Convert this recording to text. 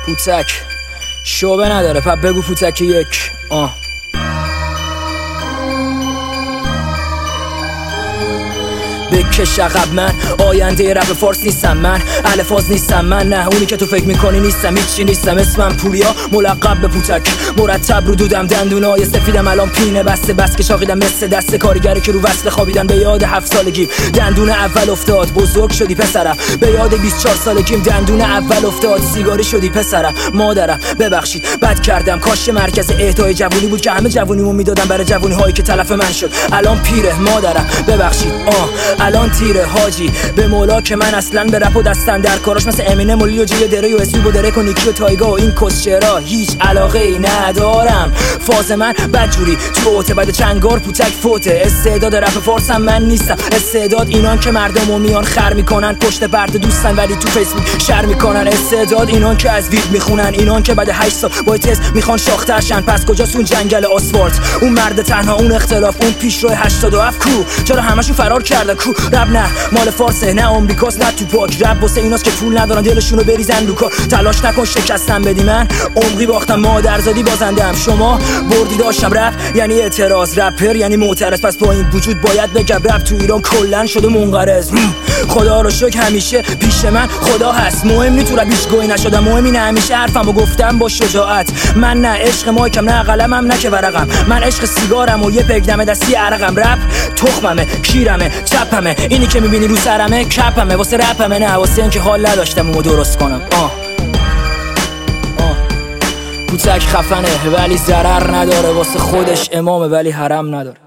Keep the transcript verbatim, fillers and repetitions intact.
پوتک شعبه نداره، پس بگو پوتک یک. آه بکش عقب، من آینده رپ فارس نیستم، من الفاظ نیستم، من نه اونی که تو فکر میکنی نیستم، هیچی نیستم. اسمم پوریا ملقب به پوتک، مرتب رو دودم دندونای سفیدم الان پینه بسته، بس که شاقیدم مثل دست کارگری که رو وصل خوابیدن. به یاد هفت سالگیم دندون اول افتاد، بزرگ شدی پسرم. به یاد بیست و چهار سالگیم دندون اول افتاد، سیگاری شدی پسرم. مادرم ببخشید بد کردم، کاش مرکز اهدای جوونی بود که همه جوونیمو میدادم برای جوونی هایی که تلف من شد. الان پیره مادرم ببخشید، آه الان تیره حاجی به مولا که من اصلا به رپ و دستن در کاراش مثل امینم و لیو جی دره و اسوی و درک و نیکی و تایگا و این کسچرا هیچ علاقه ای ندارم. فاز من بدجوری تو اوته بعد چنگار پوتک فوته. استعداد رپ فارسم من نیستم، استعداد اینان که مردمو میان خر میکنن، پشت پرده دوستن ولی تو فیسبوک شر میکنن. استعداد اینان که از وید میخونن، اینان که بعد هشت سال با تست میخوان شاخترشن. پس کجاست اون جنگل آسفالت، اون مرد تنها، اون اختلاف، اون پیشرو هشتاد و هفت کو؟ چرا همشون فرار کردن کو؟ رپ نه مال فارسه، نه آمریکاست نه توپاک. رپ واسه ایناست که پول ندارن دلشونو بریزن لوکا. تلاش نکن شکستم بدی، من عمقی باختم مادرزادی بازندم. شما بردی داشتم رپ یعنی اعتراض، رپر یعنی معترض. پس با این وجود باید بگم رپ تو ایران کلن شده منقرض. خدا رو شکر همیشه پیش من خدا هست، مهم نی تو رپیش گوی نشدم، مهم اینه همیشه حرفمو گفتم با شجاعت. من نه عشق مایکم نه قلمم نه که ورقم، من عشق سیگارم و یه پک دم دستی عرقم. رپ تخممه کیرمه چپمه، اینی که میبینی رو سرمه کپمه. واسه رپمه نه واسه اینکه حال نداشتم اونو درست کنم. آه آه پوتک خفنه ولی ضرر نداره، واسه خودش امامه ولی حرم نداره.